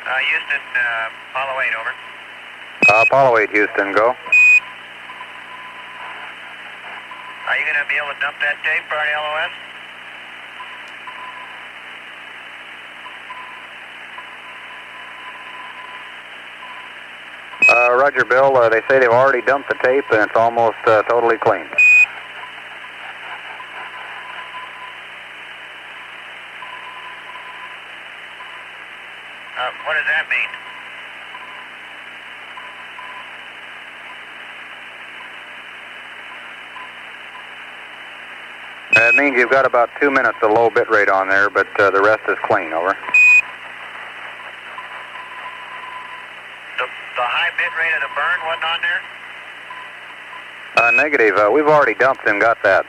Houston, Apollo 8, over. Apollo 8, Houston, go. Are you going to be able to dump that tape for our LOS? Roger, Bill. They say they've already dumped the tape and it's almost totally clean. What does that mean? It means you've got about 2 minutes of low bit rate on there, but the rest is clean, over. The high bit rate of the burn wasn't on there? Negative. We've already dumped and got that.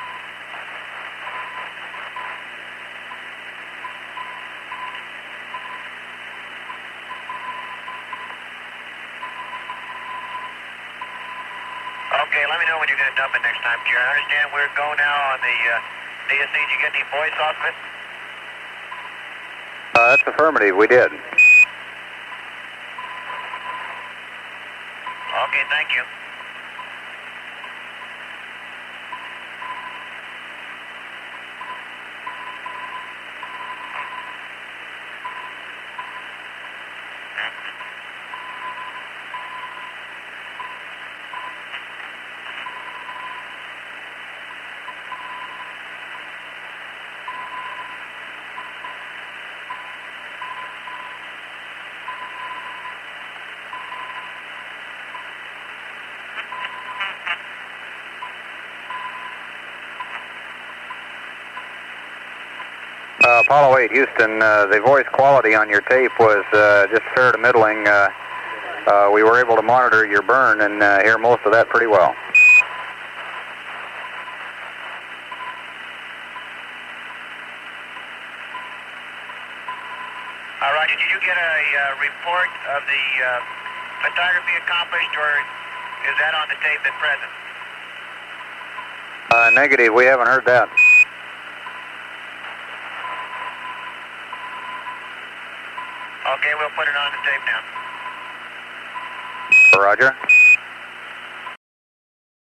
Okay, let me know when you're going to dump it next time, Kieran. I understand we're going now on the DSC. Did you get any voice off of it? That's affirmative. We did. Okay, thank you. Apollo 8, Houston, the voice quality on your tape was just fair to middling. We were able to monitor your burn and hear most of that pretty well. All right, did you get a report of the photography accomplished, or is that on the tape at present? Negative, we haven't heard that. Okay, we'll put it on the tape now. Roger.